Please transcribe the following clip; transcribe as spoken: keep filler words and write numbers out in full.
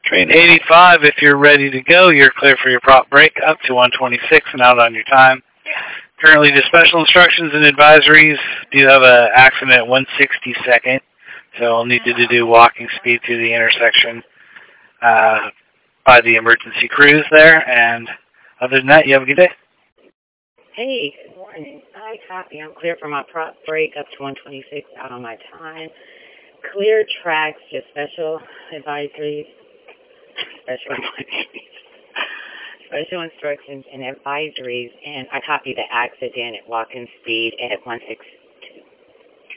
Train eighty-five, if you're ready to go, you're clear for your prop break up to one twenty-six and out on your time. Currently, the special instructions and advisories do have an accident at one sixty-second, so I'll need you to do walking speed through the intersection uh, by the emergency crews there, and other than that, you have a good day. Hey, good morning. Hi, copy. I'm clear for my prop break up to one twenty-six out on my time. Clear tracks, just special advisories, special advisories, special instructions and advisories, and I copy the accident at walking speed at one sixty.